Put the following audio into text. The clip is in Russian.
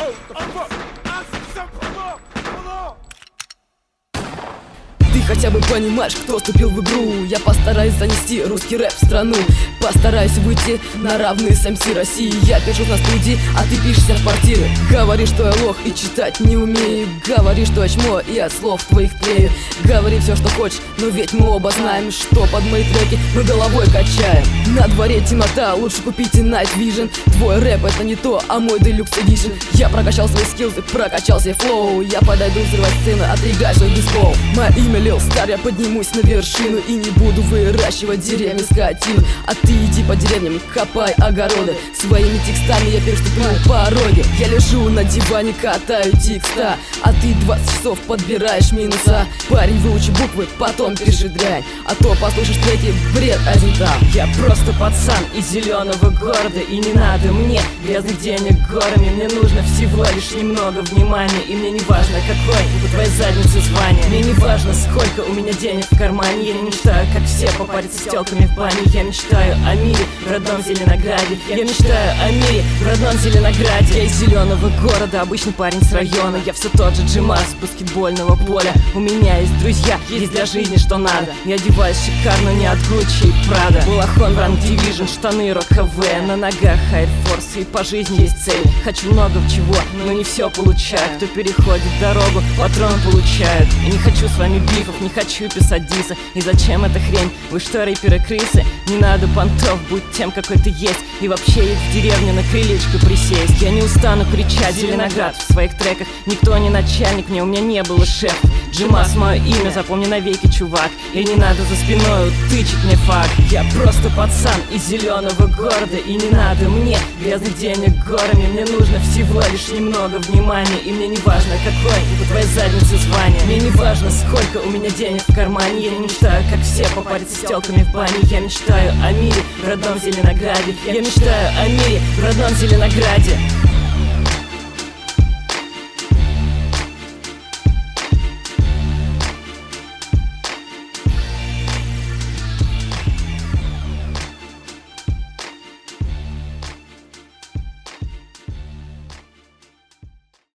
Ты хотя бы понимаешь, кто вступил в игру. Я постараюсь занести русский рэп в страну. Постараюсь выйти на равные с МС России. Я пишу на студии, а ты пишешься в квартиры. Говори, что я лох и читать не умею. Говори, что я чмо и от слов твоих тлею. Говори все, что хочешь, но ведь мы оба знаем, что под мои треки мы головой качаем. На дворе темнота, лучше купите Night Vision. Твой рэп это не то, а мой Deluxe Edition. Я прокачал свои скиллзы, прокачал себе флоу. Я подойду взрывать сцены, отригай свой бейсбол. Мое имя Lil Star, я поднимусь на вершину и не буду выращивать деревни скотину. А ты иди по деревням, копай огороды. Своими текстами я переступлю пороги. Я лежу на диване, катаю текста, а ты 20 часов подбираешь минуса. Парень, выучи буквы, потом пиши дрянь, а то послушаешь треки, бред один там. Я просто пацан из зеленого города, и не надо мне грязных денег горами. Мне нужно всего лишь немного внимания, и мне не важно, какой у твоей задницы звание. Мне не важно, сколько у меня денег в кармане. Я не мечтаю, как все, попариться с телками в бане. Я мечтаю о мире в родном Зеленограде. Я мечтаю о мире в родном Зеленограде. Я из зеленого города, обычный парень с района. Я все тот же Джимас с баскетбольного поля. У меня есть друзья, есть для жизни что надо. Я одеваюсь шикарно, не от Гуччи и Прада. Балахон в Ранг Division, штаны Рок ХВ, на ногах Air Force, и по жизни есть цель. Хочу много чего, но не все получаю. Кто переходит дорогу, патрон получают. И не хочу с вами бифов, не хочу писать дисы. И зачем эта хрень? Вы что, рэперы-крысы? Не надо понтов, будь тем, какой ты есть. И вообще есть в деревне на крылечко присесть. Я не устану кричать Зеленоград в своих треках. Никто не начальник мне, у меня не было шеф. Джимас мое имя, запомни навеки, чувак. И не надо за спиной тычить мне факт. Я просто пацан из зеленого города, и не надо мне грязных денег горами. Мне нужно всего лишь немного внимания, и мне не важно, какой у твоей задницы звание. Мне не важно, сколько у меня денег в кармане. Я не мечтаю, как все, попариться с телками в бане. Я мечтаю о мире в родном Зеленограде. Я мечтаю о мире в родном Зеленограде.